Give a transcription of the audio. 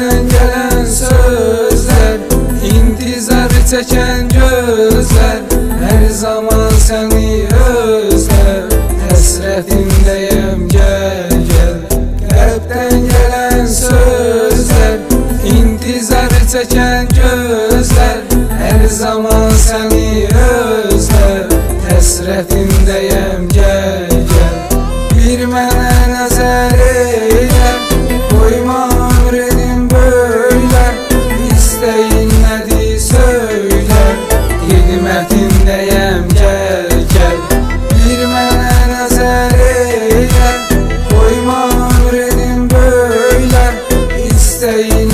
Qəlbdən gələn sözlər, intizar çəkən gözlər, hər zaman səni özlər, həsrətindəyəm gəl gəl. Qəlbdən gələn sözlər, intizar çəkən gözlər, hər zaman səni özlər, həsrətindəyəm gəl gəl. Bir mənə nəzər elə, qoyma ömrünün böylə, İstəyin nədir söylə, xidmətindəyəm gəl gəl. Bir mənə nəzər elə, qoyma ömrünün böylə, İstəyin